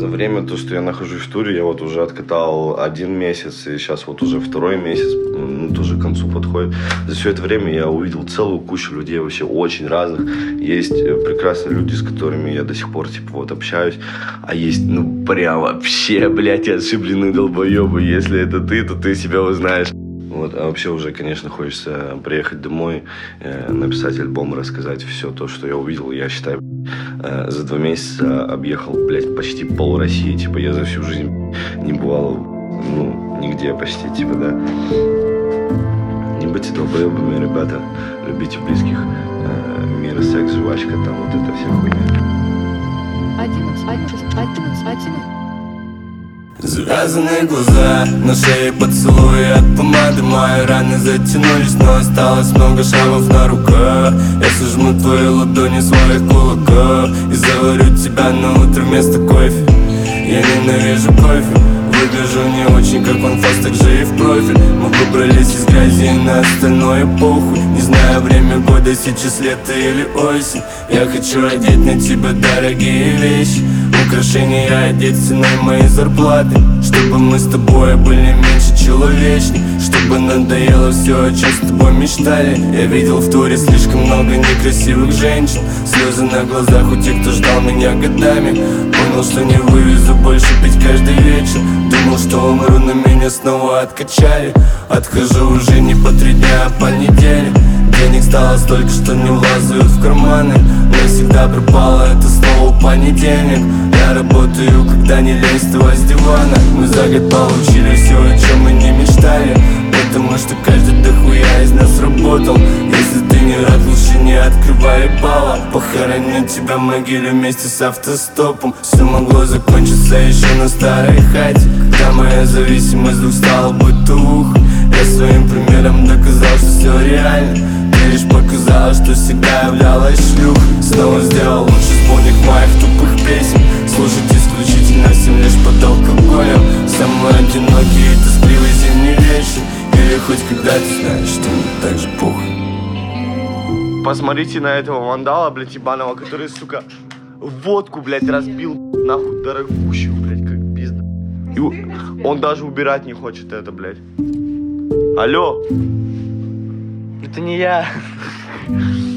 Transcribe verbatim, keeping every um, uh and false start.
время, то, что я нахожусь в туре, я вот уже откатал один месяц, и сейчас вот уже второй месяц, ну, тоже к концу подходит. За все это время я увидел целую кучу людей, вообще очень разных. Есть прекрасные люди, с которыми я до сих пор, типа, вот общаюсь, а есть, ну, прям вообще, блядь, отшибленные долбоебы. Если это ты, то ты себя узнаешь. Вот, а вообще уже, конечно, хочется приехать домой, э, написать альбом, рассказать все то, что я увидел. Я считаю, э, за два месяца объехал, блядь, почти пол России. Типа, я за всю жизнь не бывал, ну, нигде почти, типа, да. Не будьте долбоебами, ребята. Любите близких. Э, мир, секс, жвачка, там вот это вся хуйня. одиннадцать, одиннадцать, одиннадцать, одиннадцать. Завязанные глаза, на шее поцелуи от помады. Мои раны затянулись, но осталось много шрамов на руках. Я сожму твои ладони своих кулаков и заварю тебя на утро вместо кофе. Я ненавижу кофе, выгляжу не очень как он фаст, так же и в профиль. Мы выбрались из грязи, на остальное похуй. Не знаю время года, сейчас лето или осень. Я хочу одеть на тебя дорогие вещи, украшения одеть ценой моей зарплаты, чтобы мы с тобой были меньше человечней, чтобы надоело все, о чем с тобой мечтали. Я видел в туре слишком много некрасивых женщин, слезы на глазах у тех, кто ждал меня годами. Понял, что не вывезу больше пить каждый вечер. Думал, что умру, но меня снова откачали. Отхожу уже не по три дня, а по неделе. Денег стало столько, что не влазают в карманы. Навсегда пропало это слово понедельник. Я работаю, когда не лень вставать с дивана. Мы за год получили все, о чем мы не мечтали, потому что каждый дохуя из нас работал. Если ты не рад, лучше не открывай ебало. Похороню тебя в могиле вместе с автостопом. Все могло закончиться еще на старой хате, когда моя зависимость вдруг стала бытовух. Я своим примером доказал, что все реально. Ты лишь показала, что всегда являлась шлюх. Снова сделал лучше вспомних моих тупых песен. Слушать исключительно всем лишь под алкоголем. Самый одинокий и тоскливый зимний вечер. Или хоть когда ты знаешь, что мне так же похуй. Посмотрите на этого вандала, блядь, ебаного, который, сука, водку, блядь, разбил, нахуй, дорогущую, блядь, как пизда. И он даже убирать не хочет это, блядь. Алло. Это не я.